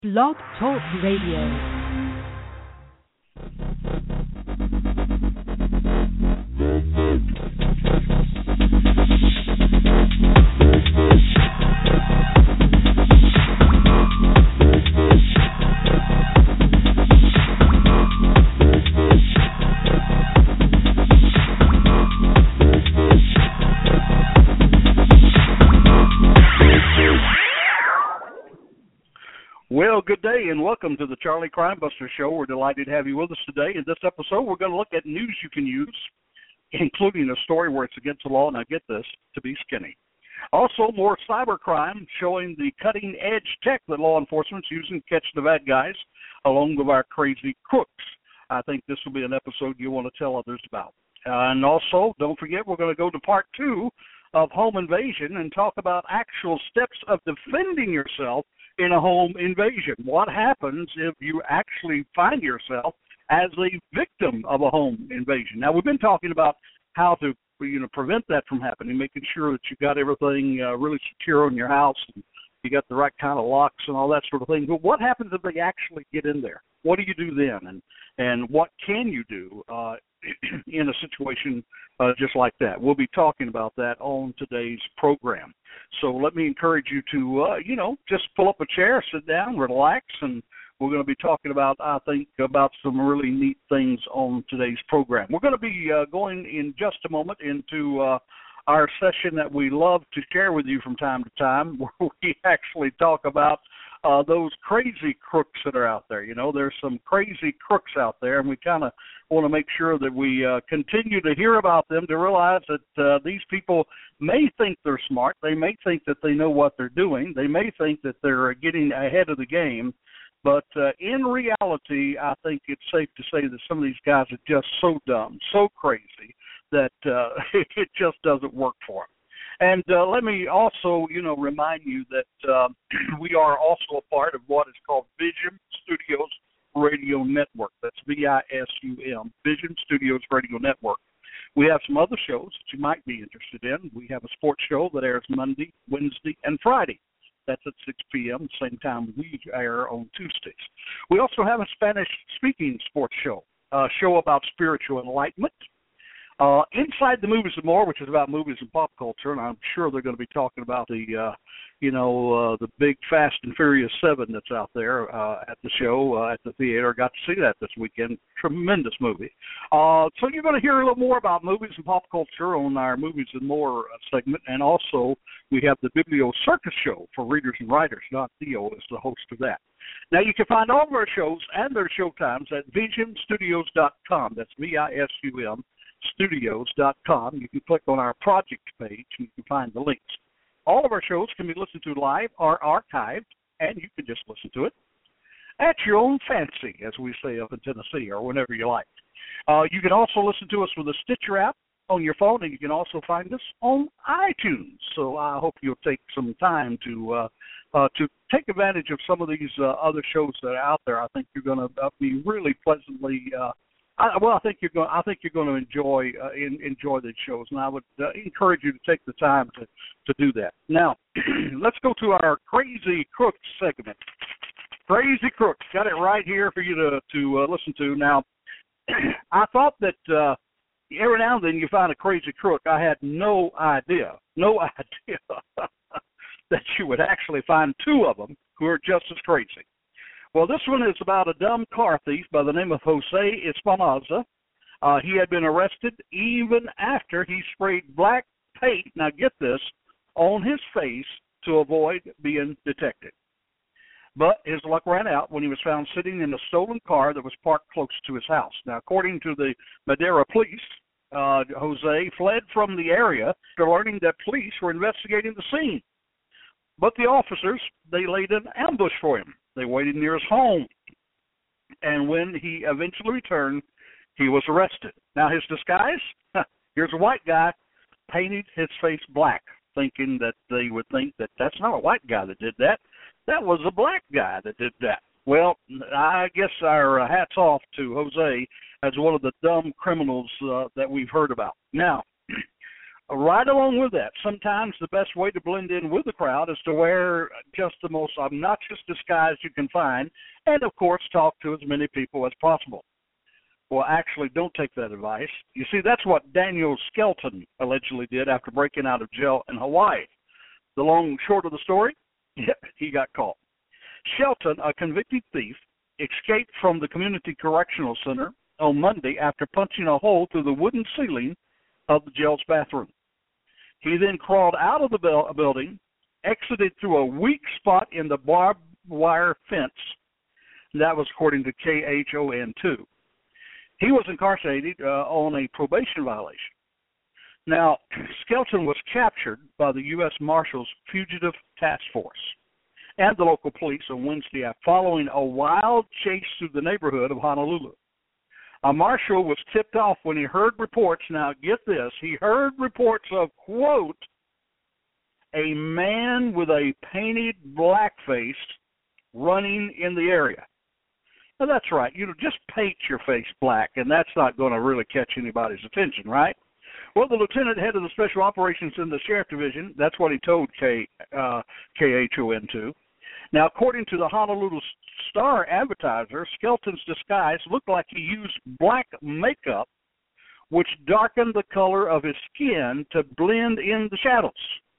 Blog Talk Radio. Well, good day and welcome to the Charlie Crime Buster Show. We're delighted to have you with us today. In this episode, we're going to look at news you can use, including a story where it's against the law, now get this, to be skinny. Also, more cybercrime showing the cutting-edge tech that law enforcement's using to catch the bad guys, along with our crazy crooks. I think this will be an episode you want to tell others about. And also, don't forget, we're going to go to part 2 of home invasion and talk about actual steps of defending yourself in a home invasion. What happens if you actually find yourself as a victim of a home invasion? Now, we've been talking about how to prevent that from happening, making sure that you got everything really secure in your house and you got the right kind of locks and all that sort of thing. But what happens if they actually get in there? What do you do then? And what can you do in a situation just like that? We'll be talking about that on today's program. So let me encourage you to, just pull up a chair, sit down, relax, and we're going to be talking about, I think, about some really neat things on today's program. We're going to be going in just a moment into our session that we love to share with you from time to time, where we actually talk about those crazy crooks that are out there. There's some crazy crooks out there, and we kind of want to make sure that we continue to hear about them, to realize that these people may think they're smart. They may think that they know what they're doing. They may think that they're getting ahead of the game. But in reality, I think it's safe to say that some of these guys are just so dumb, so crazy, that it just doesn't work for them. And let me also, remind you that we are also a part of what is called Vision Studios Radio Network. That's VISUM, Vision Studios Radio Network. We have some other shows that you might be interested in. We have a sports show that airs Monday, Wednesday, and Friday. That's at 6 p.m., same time we air on Tuesdays. We also have a Spanish-speaking sports show, a show about spiritual enlightenment. Inside the Movies and More, which is about movies and pop culture, and I'm sure they're going to be talking about the big Fast and Furious 7 that's out there at the show, at the theater. Got to see that this weekend. Tremendous movie. So you're going to hear a little more about movies and pop culture on our Movies and More segment, and also we have the Biblio Circus Show for readers and writers. Don Theo is the host of that. Now, you can find all of our shows and their show times at visionstudios.com. That's VISUM. Studios.com. You can click on our project page and you can find the links. All of our shows can be listened to live or archived, and you can just listen to it at your own fancy, as we say up in Tennessee, or whenever you like. You can also listen to us with the Stitcher app on your phone, and you can also find us on iTunes. So I hope you'll take some time to take advantage of some of these other shows that are out there. I think you're going to be really pleasantly I think you're going to enjoy these shows, and I would encourage you to take the time to do that. Now, let's go to our Crazy Crooks segment. Crazy Crooks, got it right here for you to listen to. Now, I thought that every now and then you find a crazy crook. I had no idea that you would actually find two of them who are just as crazy. Well, this one is about a dumb car thief by the name of Jose Espinoza. He had been arrested even after he sprayed black paint, now get this, on his face to avoid being detected. But his luck ran out when he was found sitting in a stolen car that was parked close to his house. Now, according to the Madera police, Jose fled from the area after learning that police were investigating the scene. But the officers, they laid an ambush for him. They waited near his home, and when he eventually returned, he was arrested. Now, his disguise, here's a white guy, painted his face black, thinking that they would think that that's not a white guy that did that. That was a black guy that did that. Well, I guess our hats off to Jose as one of the dumb criminals that we've heard about. Now, right along with that, sometimes the best way to blend in with the crowd is to wear just the most obnoxious disguise you can find and, of course, talk to as many people as possible. Well, actually, don't take that advice. You see, that's what Daniel Skelton allegedly did after breaking out of jail in Hawaii. The long and short of the story, he got caught. Shelton, a convicted thief, escaped from the Community Correctional Center on Monday after punching a hole through the wooden ceiling of the jail's bathroom. He then crawled out of the building, exited through a weak spot in the barbed wire fence. That was according to KHON2. He was incarcerated on a probation violation. Now, Skelton was captured by the U.S. Marshals Fugitive Task Force and the local police on Wednesday following a wild chase through the neighborhood of Honolulu. A marshal was tipped off when he heard reports. Now, get this. He heard reports of, quote, a man with a painted blackface running in the area. Now, that's right. Just paint your face black, and that's not going to really catch anybody's attention, right? Well, the lieutenant head of the special operations in the sheriff division, that's what he told KHON2. Now, according to the Honolulu Star Advertiser, Skelton's disguise looked like he used black makeup, which darkened the color of his skin to blend in the shadows.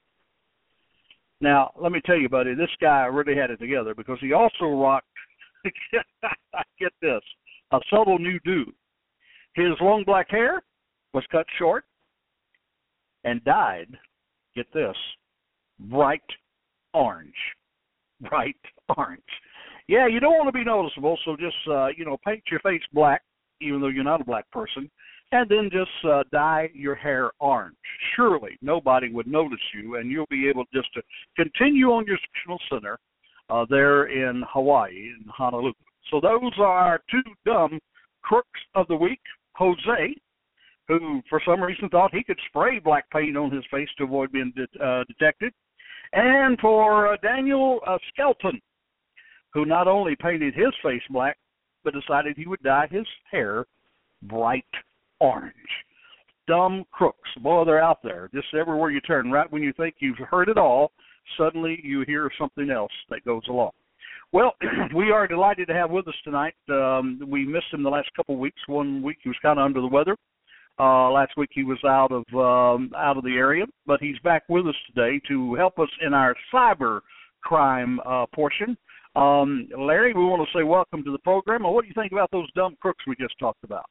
Now, let me tell you, buddy, this guy really had it together because he also rocked, get this, a subtle new do. His long black hair was cut short and dyed, get this, bright orange. Bright orange. Yeah, you don't want to be noticeable, so just, paint your face black, even though you're not a black person, and then just dye your hair orange. Surely nobody would notice you, and you'll be able just to continue on your sectional center there in Hawaii, in Honolulu. So those are our two dumb crooks of the week. Jose, who for some reason thought he could spray black paint on his face to avoid being detected. And for Daniel Skelton, who not only painted his face black, but decided he would dye his hair bright orange. Dumb crooks. Boy, they're out there. Just everywhere you turn. Right when you think you've heard it all, suddenly you hear something else that goes along. Well, we are delighted to have with us tonight. We missed him the last couple of weeks. 1 week he was kind of under the weather. Last week he was out of the area, but he's back with us today to help us in our cyber crime portion. Larry, we want to say welcome to the program. What do you think about those dumb crooks we just talked about?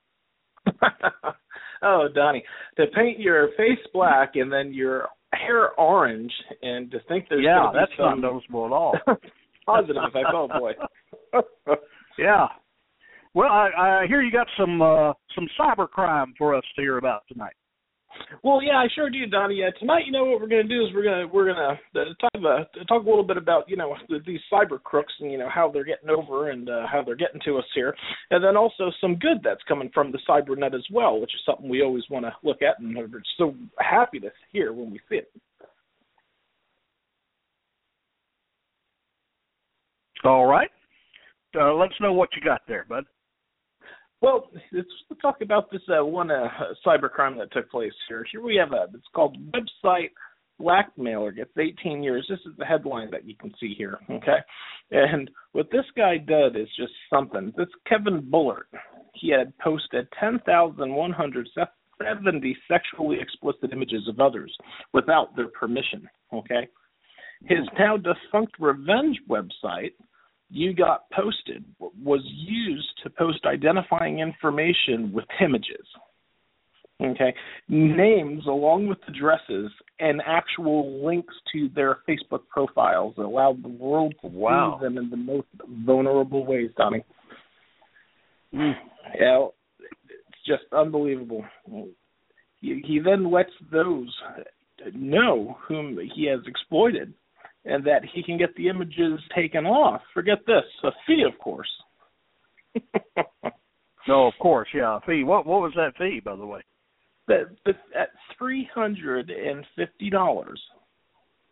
Oh, Donnie, to paint your face black and then your hair orange, and to think there's going to be that's not noticeable at all. Positive effect. Oh boy. Yeah. Well, I hear you got some cyber crime for us to hear about tonight. Well, yeah, I sure do, Donnie. Tonight, what we're going to do is we're gonna talk a little bit about these cyber crooks and how they're getting over and how they're getting to us here, and then also some good that's coming from the cybernet as well, which is something we always want to look at and we're so happy to hear when we see it. All right. Let us know what you got there, bud. Well, let's talk about this one cybercrime that took place here. Here we have it's called Website Blackmailer Gets 18 Years. This is the headline that you can see here, okay? And what this guy did is just something. This Kevin Bullard, he had posted 10,170 sexually explicit images of others without their permission, okay? His now defunct revenge website, You Got Posted, was used to post identifying information with images, okay, names along with addresses and actual links to their Facebook profiles that allowed the world to see them in the most vulnerable ways, Donnie. Yeah, it's just unbelievable. He then lets those know whom he has exploited, and that he can get the images taken off. Forget this, a fee, of course. No, of course, yeah, a fee. What was that fee, by the way? At $350.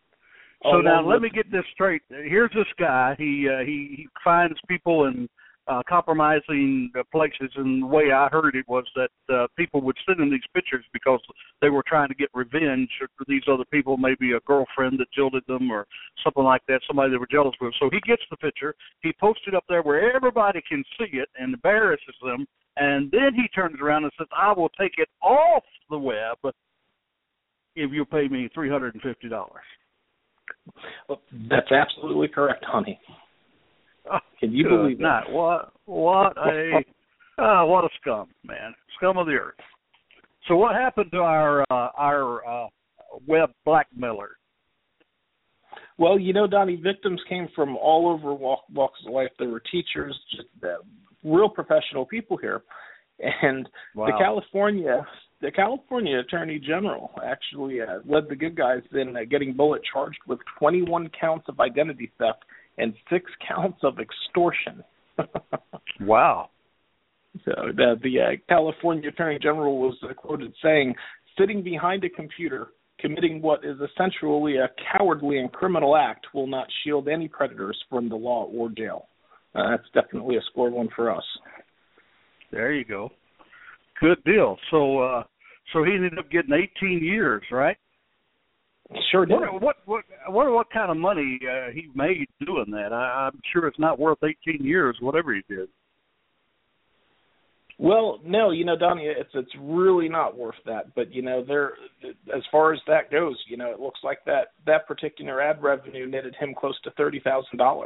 So now let me get this straight. Here's this guy. He finds people in compromising places. And the way I heard it was that people would send him these pictures because they were trying to get revenge for these other people, maybe a girlfriend that jilted them or something like that, somebody they were jealous with. So he gets the picture, he posts it up there where everybody can see it and embarrasses them, and then he turns around and says, I will take it off the web if you'll pay me $350. Well, that's absolutely correct, honey. Can you believe that? What a scum, man. Scum of the earth. So what happened to our web blackmailer? Well, Donnie, victims came from all over walks of life. There were teachers, just real professional people here. And wow. The California Attorney General actually led the good guys in getting Bullitt charged with 21 counts of identity theft and 6 counts of extortion. Wow. So the California Attorney General was quoted saying, sitting behind a computer, committing what is essentially a cowardly and criminal act will not shield any predators from the law or jail. That's definitely a score one for us. There you go. Good deal. So he ended up getting 18 years, right? Sure did. What kind of money he made doing that? I'm sure it's not worth 18 years, whatever he did. Well, no, Donnie, it's really not worth that. But there, as far as that goes, it looks like that particular ad revenue netted him close to $30,000.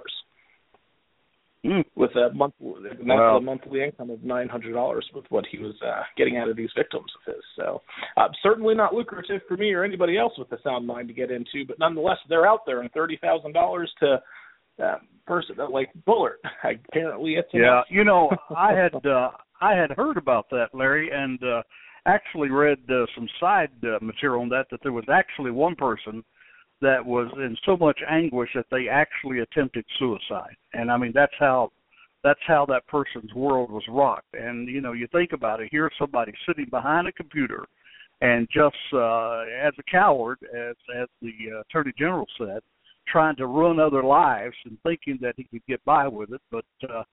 With a monthly income of $900 with what he was getting out of these victims of his. So certainly not lucrative for me or anybody else with a sound mind to get into, but nonetheless, they're out there, and $30,000 to a person like Bullard, apparently it's enough. Yeah, I had heard about that, Larry, and actually read some side material on that there was actually one person that was in so much anguish that they actually attempted suicide. And I mean, that's how that person's world was rocked. And you think about it, here's somebody sitting behind a computer and just as a coward, as the Attorney General said, trying to ruin other lives and thinking that he could get by with it. But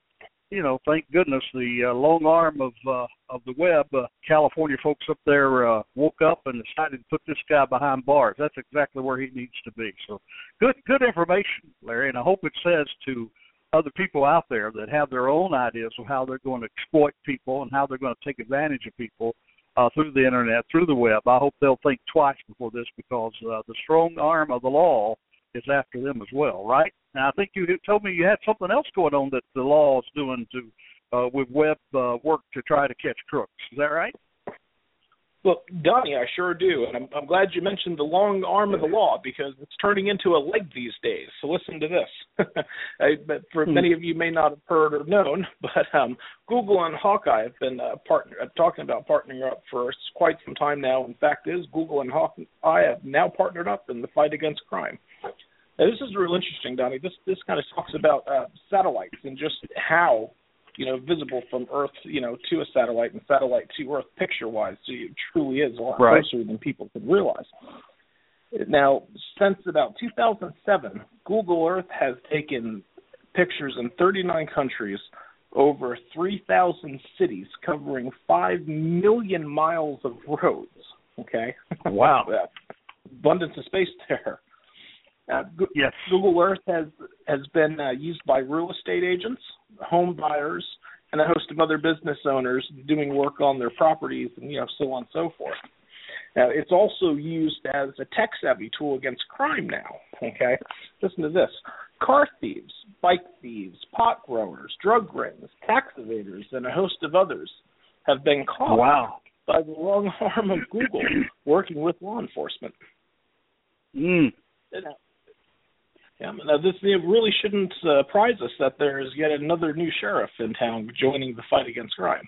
thank goodness the long arm of the web, California folks up there woke up and decided to put this guy behind bars. That's exactly where he needs to be. So good information, Larry, and I hope it says to other people out there that have their own ideas of how they're going to exploit people and how they're going to take advantage of people through the internet, through the web. I hope they'll think twice before this, because the strong arm of the law is after them as well, right? Now, I think you told me you had something else going on that the law is doing with web work to try to catch crooks. Is that right? Well, Donnie, I sure do, and I'm glad you mentioned the long arm of the law, because it's turning into a leg these days. So listen to this. But for many of you may not have heard or known, but Google and Hawkeye have been talking about partnering up for quite some time now. In fact, Google and Hawkeye have now partnered up in the fight against crime. Now, this is real interesting, Donnie. This kind of talks about satellites and just how visible from Earth, to a satellite and satellite to Earth picture-wise. So it truly is a lot closer than people could realize. Now, since about 2007, Google Earth has taken pictures in 39 countries, over 3,000 cities, covering 5 million miles of roads. Okay? Wow. Abundance of space there. Yes. Google Earth has been used by real estate agents, home buyers, and a host of other business owners doing work on their properties, and so on and so forth. Now, it's also used as a tech-savvy tool against crime now. Okay, listen to this: car thieves, bike thieves, pot growers, drug rings, tax evaders, and a host of others have been caught by the long arm of Google working with law enforcement. Now, this really shouldn't surprise us that there is yet another new sheriff in town joining the fight against crime.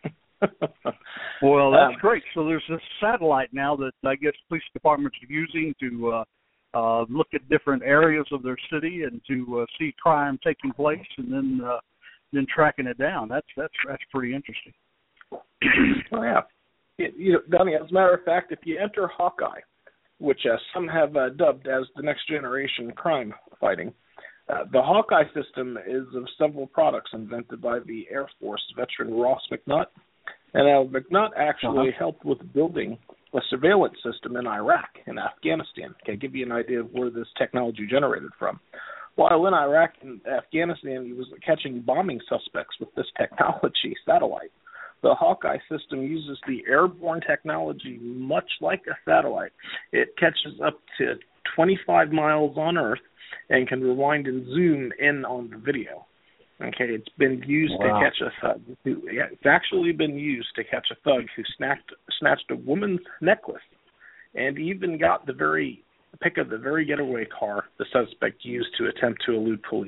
Well, that's great. So there's this satellite now that I guess police departments are using to look at different areas of their city and to see crime taking place, and then tracking it down. That's pretty interesting. Oh yeah, Donnie. As a matter of fact, if you enter Hawkeye, which some have dubbed as the next generation crime fighting, The Hawkeye system is of several products invented by the Air Force veteran Ross McNutt. And McNutt actually helped with building a surveillance system in Iraq and Afghanistan. Okay, give you an idea of where this technology generated from. While in Iraq and Afghanistan, he was catching bombing suspects with this technology satellite. The Hawkeye system uses the airborne technology much like a satellite. It catches up to 25 miles on Earth and can rewind and zoom in on the video. Okay, it's been used to catch a thug. It's actually been used to catch a thug who snatched a woman's necklace, and even got the pic of the very getaway car the suspect used to attempt to elude police.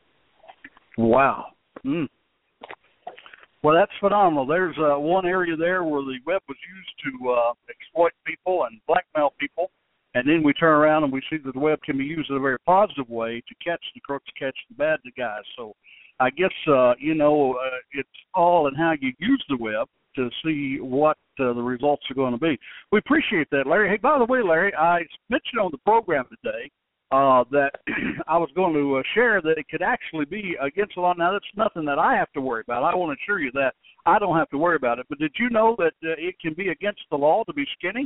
Wow. Mm. Well, that's phenomenal. There's one area there where the web was used to exploit people and blackmail people, and then we turn around and we see that the web can be used in a very positive way to catch the crooks, catch the bad guys. So I guess, it's all in how you use the web to see what the results are going to be. We appreciate that, Larry. Hey, by the way, Larry, I mentioned on the program today that I was going to share that it could actually be against the law. Now, that's nothing that I have to worry about. I want to assure you that I don't have to worry about it. But did you know that it can be against the law to be skinny?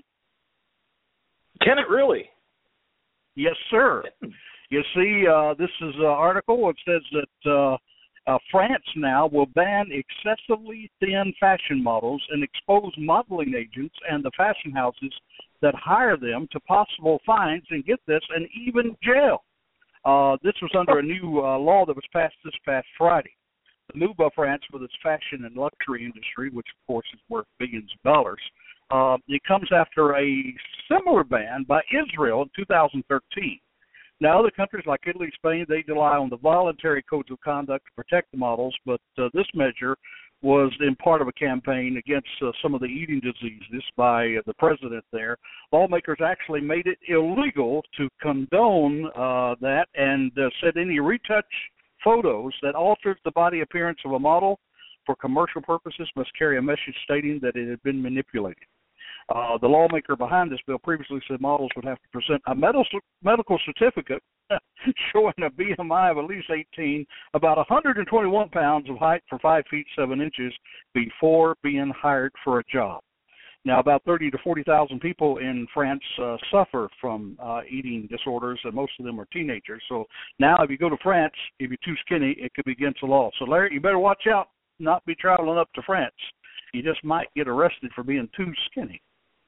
Can it really? Yes, sir. You see, this is an article. It says that France now will ban excessively thin fashion models and expose modeling agents and the fashion houses that hire them to possible fines and, get this, and even jail. This was under a new law that was passed this past Friday. The move by France with its fashion and luxury industry, which, of course, is worth billions of dollars, it comes after a similar ban by Israel in 2013. Now, other countries like Italy, Spain, they rely on the voluntary codes of conduct to protect the models, but this measure was in part of a campaign against some of the eating diseases by the president there. Lawmakers actually made it illegal to condone that and said any retouch photos that altered the body appearance of a model for commercial purposes must carry a message stating that it had been manipulated. The lawmaker behind this bill previously said models would have to present a medical certificate showing a BMI of at least 18, about 121 pounds of height for 5 feet 7 inches before being hired for a job. Now, about 30 to 40,000 people in France suffer from eating disorders, and most of them are teenagers. So now if you go to France, if you're too skinny, it could be against the law. So, Larry, you better watch out, not be traveling up to France. You just might get arrested for being too skinny.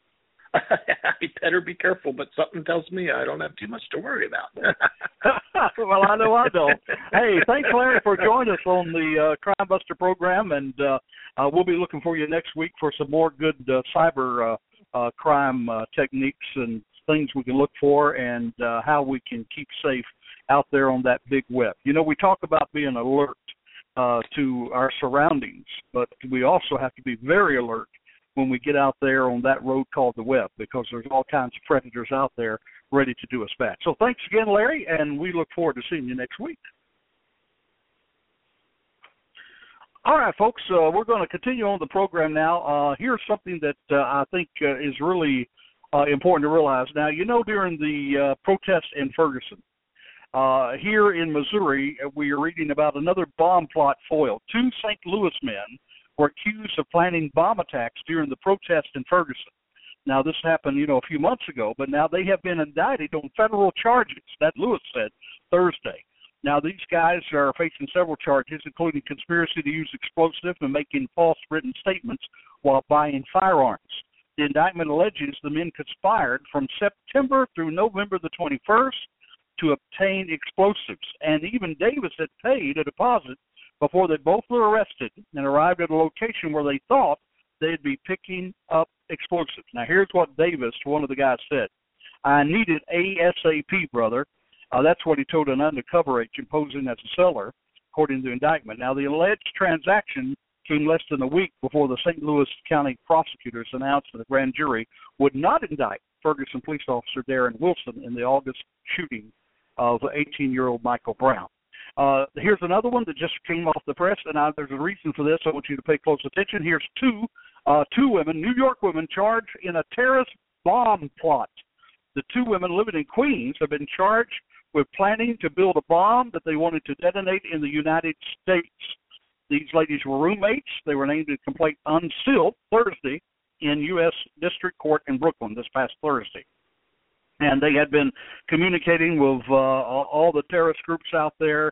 I better be careful, but something tells me I don't have too much to worry about. Well, I know I don't. Hey, thanks, Larry, for joining us on the Crime Buster program, and we'll be looking for you next week for some more good cyber crime techniques and things we can look for, and how we can keep safe out there on that big web. You know, we talk about being alert to our surroundings, but we also have to be very alert when we get out there on that road called the web, because there's all kinds of predators out there ready to do us bad. So thanks again, Larry, and we look forward to seeing you next week. All right, folks, we're going to continue on the program now. Here's something that I think is really important to realize. Now, you know, during the protest in Ferguson, here in Missouri, we are reading about another bomb plot foiled. 2 St. Louis men were accused of planning bomb attacks during the protest in Ferguson. Now, this happened, a few months ago, but now they have been indicted on federal charges, that Lewis said Thursday. Now, these guys are facing several charges, including conspiracy to use explosives and making false written statements while buying firearms. The indictment alleges the men conspired from September through November the 21st to obtain explosives, and even Davis had paid a deposit before they both were arrested and arrived at a location where they thought they'd be picking up explosives. Now, here's what Davis, one of the guys, said. "I need it ASAP, brother." That's what he told an undercover agent posing as a seller, according to the indictment. Now, the alleged transaction came less than a week before the St. Louis County prosecutors announced that the grand jury would not indict Ferguson police officer Darren Wilson in the August shooting of 18-year-old Michael Brown. Here's another one that just came off the press, and there's a reason for this. I want you to pay close attention. Here's two women, New York women, charged in a terrorist bomb plot. The 2 women living in Queens have been charged with planning to build a bomb that they wanted to detonate in the United States. These ladies were roommates. They were named in complaint unsealed Thursday in U.S. District Court in Brooklyn this past Thursday. And they had been communicating with all the terrorist groups out there,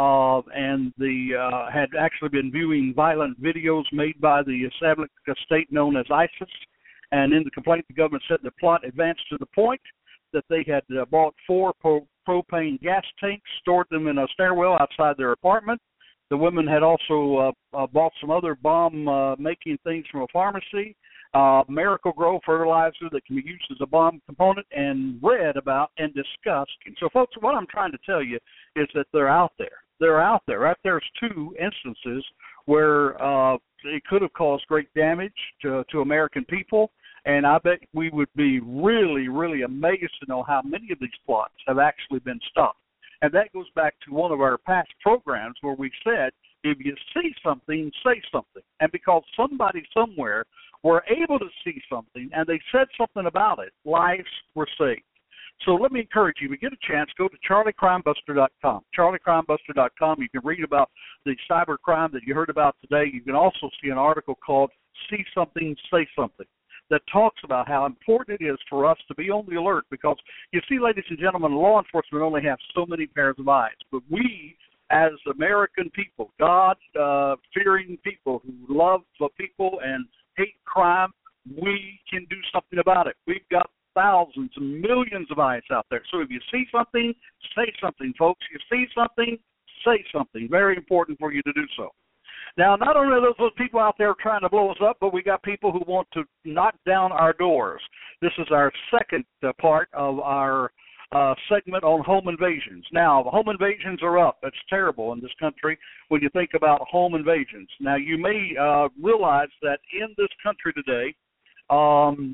and had actually been viewing violent videos made by the Islamic State known as ISIS. And in the complaint, the government said the plot advanced to the point that they had bought 4 propane gas tanks, stored them in a stairwell outside their apartment. The women had also bought some other bomb-making things from a pharmacy, Miracle-Gro fertilizer that can be used as a bomb component, and read about and discussed. So, folks, what I'm trying to tell you is that they're out there. They're out there. Right there's 2 instances where it could have caused great damage to American people, and I bet we would be really, really amazed to know how many of these plots have actually been stopped. And that goes back to one of our past programs where we said, if you see something, say something. And because somebody somewhere were able to see something and they said something about it, lives were saved. So let me encourage you, if you get a chance, go to charliecrimebuster.com. charliecrimebuster.com. You can read about the cyber crime that you heard about today. You can also see an article called See Something, Say Something, that talks about how important it is for us to be on the alert, because you see, ladies and gentlemen, law enforcement only have so many pairs of eyes, but we, as American people, God-fearing people who love people and hate crime, we can do something about it. We've got thousands and millions of eyes out there. So if you see something, say something, folks. You see something, say something. Very important for you to do so. Now, not only are those people out there trying to blow us up, but we got people who want to knock down our doors. This is our second part of our segment on home invasions. Now, home invasions are up. It's terrible in this country when you think about home invasions. Now, you may realize that in this country today, 38%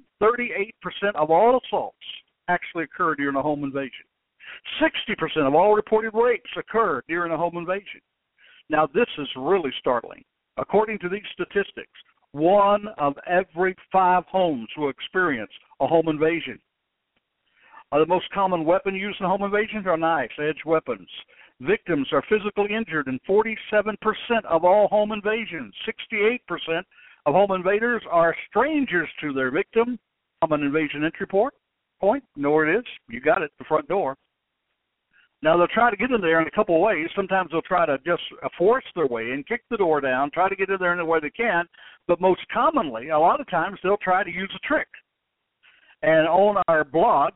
of all assaults actually occur during a home invasion. 60% of all reported rapes occur during a home invasion. Now, this is really startling. According to these statistics, 1 of every 5 homes will experience a home invasion. The most common weapon used in home invasions are knives, edged weapons. Victims are physically injured in 47% of all home invasions. 68% of home invaders are strangers to their victim. Common invasion entry point, know where it is. You got it, the front door. Now, they'll try to get in there in a couple of ways. Sometimes they'll try to just force their way in, kick the door down, try to get in there in the way they can. But most commonly, a lot of times, they'll try to use a trick. And on our blog,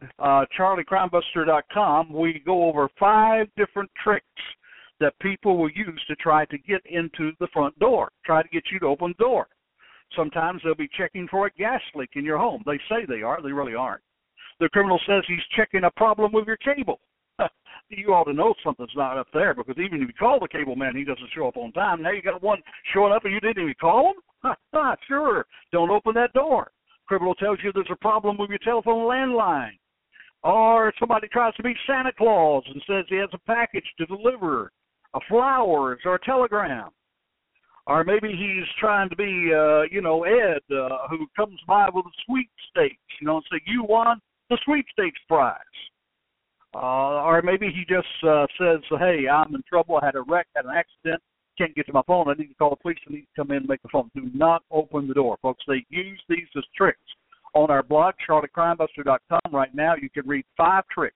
charliecrimebuster.com, we go over 5 different tricks that people will use to try to get into the front door, try to get you to open the door. Sometimes they'll be checking for a gas leak in your home. They say they are. They really aren't. The criminal says he's checking a problem with your cable. You ought to know something's not up there, because even if you call the cable man, he doesn't show up on time. Now you got one showing up and you didn't even call him? Sure. Don't open that door. Criminal tells you there's a problem with your telephone landline. Or somebody tries to be Santa Claus and says he has a package to deliver, flowers or a telegram. Or maybe he's trying to be, Ed, who comes by with a sweepstakes, and say, you won the sweepstakes prize. Or maybe he just says, hey, I'm in trouble, I had a wreck, had an accident, can't get to my phone, I need to call the police, I need to come in and make the phone. Do not open the door, folks. They use these as tricks. On our blog, charliecrimebuster.com, right now, you can read 5 tricks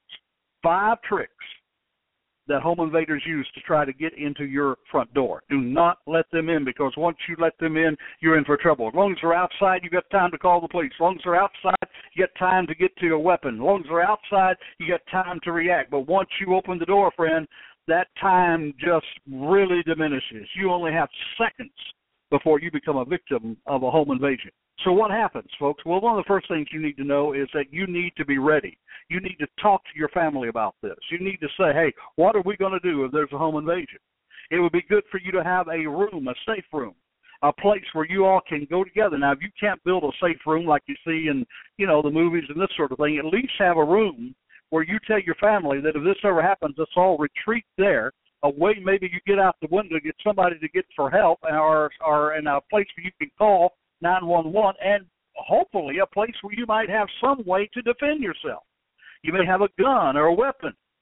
that home invaders use to try to get into your front door. Do not let them in, because once you let them in, you're in for trouble. As long as they're outside, you got time to call the police. As long as they're outside, you got time to get to your weapon. As long as they're outside, you got time to react. But once you open the door, friend, that time just really diminishes. You only have seconds before you become a victim of a home invasion. So what happens, folks? Well, one of the first things you need to know is that you need to be ready. You need to talk to your family about this. You need to say, hey, what are we going to do if there's a home invasion? It would be good for you to have a room, a safe room, a place where you all can go together. Now, if you can't build a safe room like you see in, the movies and this sort of thing, at least have a room where you tell your family that if this ever happens, let's all retreat there. A way maybe you get out the window, get somebody to get for help, or in a place where you can call 911, and hopefully a place where you might have some way to defend yourself. You may have a gun or a weapon.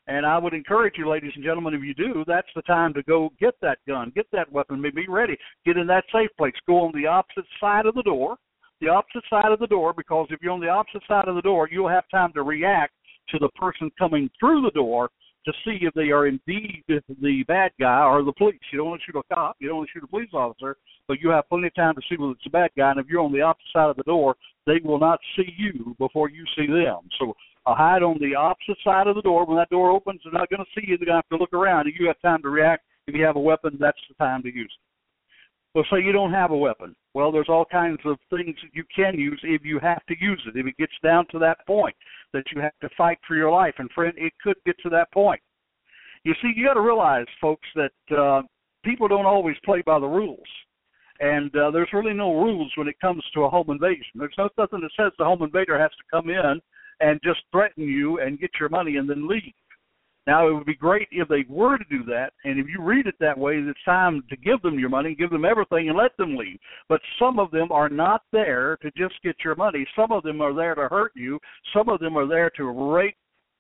And I would encourage you, ladies and gentlemen, if you do, that's the time to go get that gun, get that weapon, be ready, get in that safe place, go on the opposite side of the door, because if you're on the opposite side of the door, you'll have time to react to the person coming through the door to see if they are indeed the bad guy or the police. You don't want to shoot a cop, you don't want to shoot a police officer, but you have plenty of time to see whether it's a bad guy, and if you're on the opposite side of the door, they will not see you before you see them. So hide on the opposite side of the door. When that door opens, they're not going to see you. They're going to have to look around, and you have time to react. If you have a weapon, that's the time to use it. Well, say you don't have a weapon. Well, there's all kinds of things that you can use if you have to use it. If it gets down to that point that you have to fight for your life, and friend, it could get to that point. You see, you got to realize, folks, that people don't always play by the rules. And there's really no rules when it comes to a home invasion. There's nothing that says the home invader has to come in and just threaten you and get your money and then leave. Now, it would be great if they were to do that, and if you read it that way, it's time to give them your money, give them everything, and let them leave. But some of them are not there to just get your money. Some of them are there to hurt you. Some of them are there to rape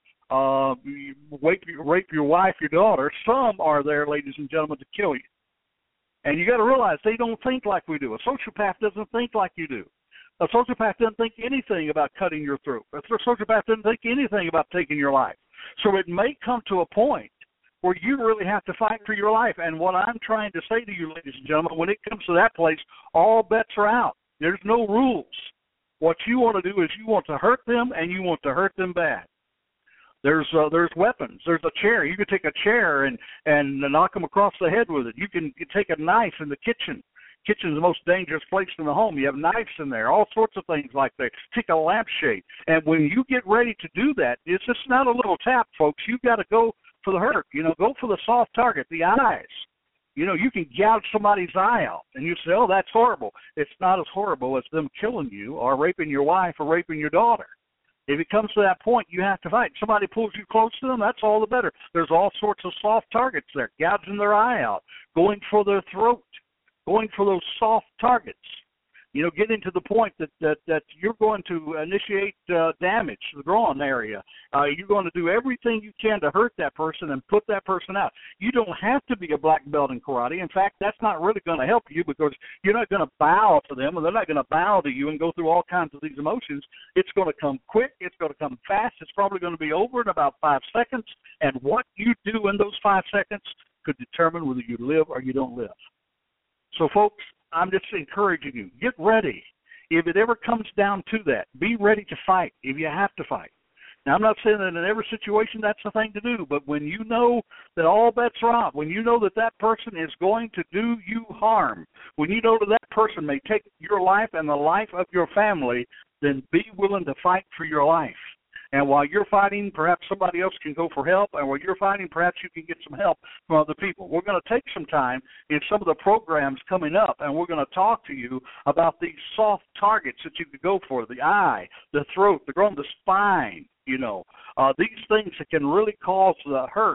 your wife, your daughter. Some are there, ladies and gentlemen, to kill you. And you got to realize they don't think like we do. A sociopath doesn't think like you do. A sociopath doesn't think anything about cutting your throat. A sociopath doesn't think anything about taking your life. So it may come to a point where you really have to fight for your life. And what I'm trying to say to you, ladies and gentlemen, when it comes to that place, all bets are out. There's no rules. What you want to do is you want to hurt them, and you want to hurt them bad. There's weapons. There's a chair. You can take a chair and knock them across the head with it. You take a knife in the kitchen. Kitchen's the most dangerous place in the home. You have knives in there, all sorts of things like that. Take a lampshade. And when you get ready to do that, it's just not a little tap, folks. You've got to go for the hurt. Go for the soft target, the eyes. You can gouge somebody's eye out, and you say, oh, that's horrible. It's not as horrible as them killing you or raping your wife or raping your daughter. If it comes to that point, you have to fight. Somebody pulls you close to them, that's all the better. There's all sorts of soft targets there, gouging their eye out, going for their throat, going for those soft targets. Getting to the point that you're going to initiate damage to the groin area. You're going to do everything you can to hurt that person and put that person out. You don't have to be a black belt in karate. In fact, that's not really going to help you because you're not going to bow to them, and they're not going to bow to you and go through all kinds of these emotions. It's going to come quick. It's going to come fast. It's probably going to be over in about 5 seconds, and what you do in those 5 seconds could determine whether you live or you don't live. So, folks, I'm just encouraging you, get ready. If it ever comes down to that, be ready to fight if you have to fight. Now, I'm not saying that in every situation that's the thing to do, but when you know that all bets are out, when you know that that person is going to do you harm, when you know that that person may take your life and the life of your family, then be willing to fight for your life. And while you're fighting, perhaps somebody else can go for help. And while you're fighting, perhaps you can get some help from other people. We're going to take some time in some of the programs coming up, and we're going to talk to you about these soft targets that you could go for, the eye, the throat, the groin, the spine, these things that can really cause the hurt,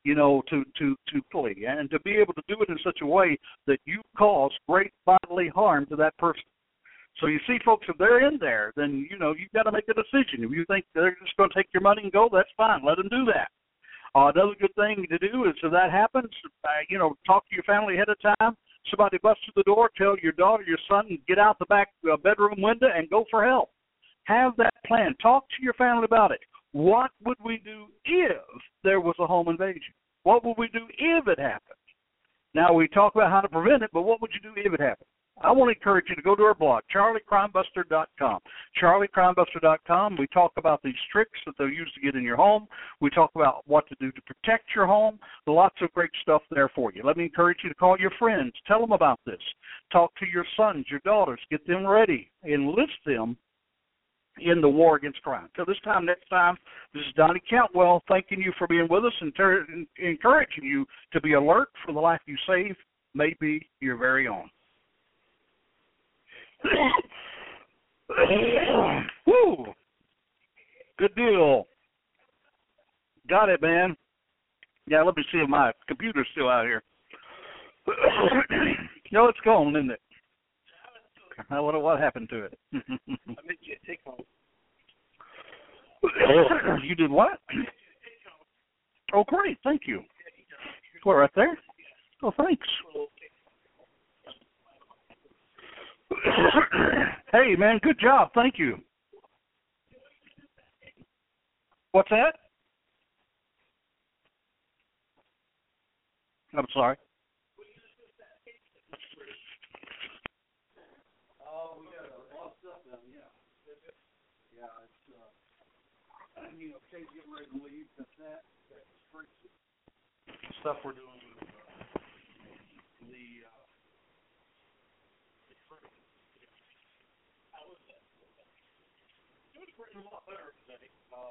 to play, and to be able to do it in such a way that you cause great bodily harm to that person. So you see, folks, if they're in there, then, you've got to make a decision. If you think they're just going to take your money and go, that's fine. Let them do that. Another good thing to do is if that happens, talk to your family ahead of time. Somebody busts through the door, tell your daughter, your son, get out the back bedroom window and go for help. Have that plan. Talk to your family about it. What would we do if there was a home invasion? What would we do if it happened? Now, we talk about how to prevent it, but what would you do if it happened? I want to encourage you to go to our blog, CharlieCrimebuster.com. CharlieCrimebuster.com. We talk about these tricks that they'll use to get in your home. We talk about what to do to protect your home. Lots of great stuff there for you. Let me encourage you to call your friends. Tell them about this. Talk to your sons, your daughters. Get them ready. Enlist them in the war against crime. Till this time next time, this is Donnie Cantwell thanking you for being with us and encouraging you to be alert for the life you save may be your very own. Woo! Good deal. Got it, man. Yeah, let me see if my computer's still out here. No, it's gone, isn't it? What happened to it? I made you a take home. You did what? Oh, great. Thank you. What, right there? Oh, thanks. Hey, man, good job. Thank you. What's that? I'm sorry. Oh, we got a lot of stuff done, yeah. Yeah, it's, Kate's getting ready to leave. That's stuff we're doing with it was written a lot better today.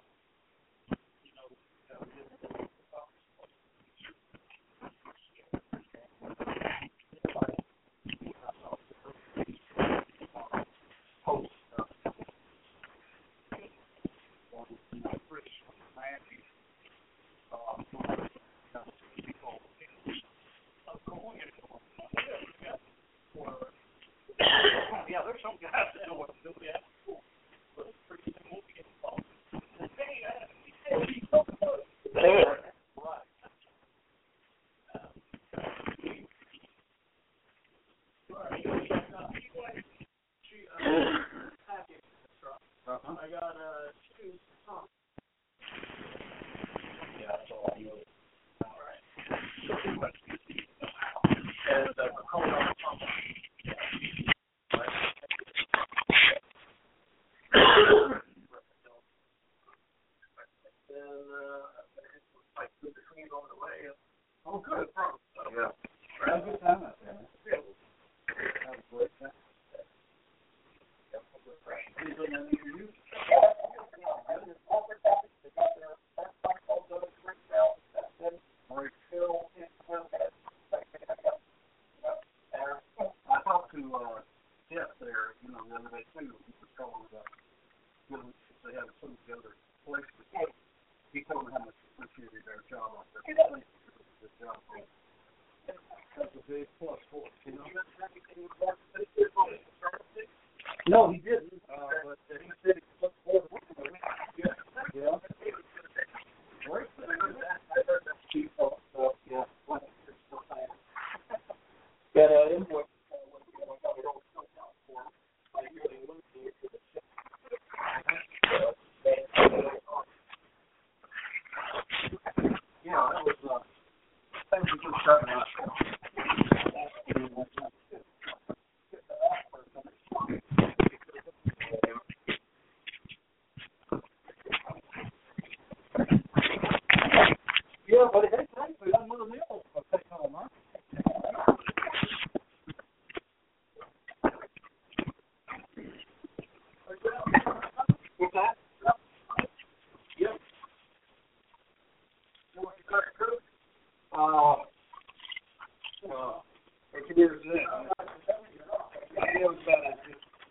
Yeah, there's some guys that know what to do. Yeah. I got shoes. Yeah, that's all I know. All right. And we're calling on the pump. Oh, good. Yeah. Have a good time out there, man. Yeah. Have a great time. I talked to Jeff there, the other day too. He was calling about if they have some of the other places. He told me how much appreciated their job out there. Good job. That's a big plus for us, No, he didn't. But he said he looked forward to working with me. Yeah. Yeah. Great. Yeah. Got an invoice. Yeah, that was that was a good start. Yeah, but it's actually one of the meals I'll take home, huh? What's that? Yep. You want to cut it through? What you is that? Yeah, it was about it.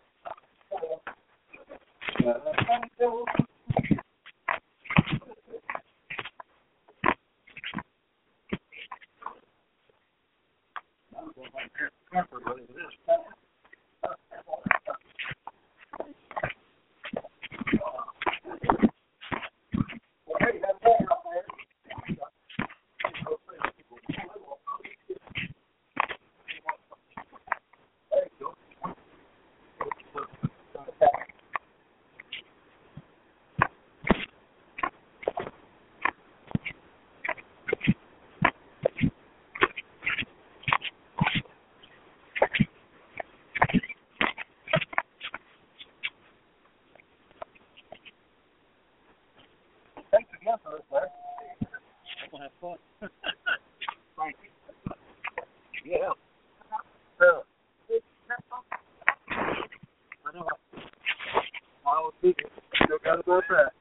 Thanks again for this, Larry. I'm going to have fun. Thank you. Yeah. I know. I was thinking. Still got to go back.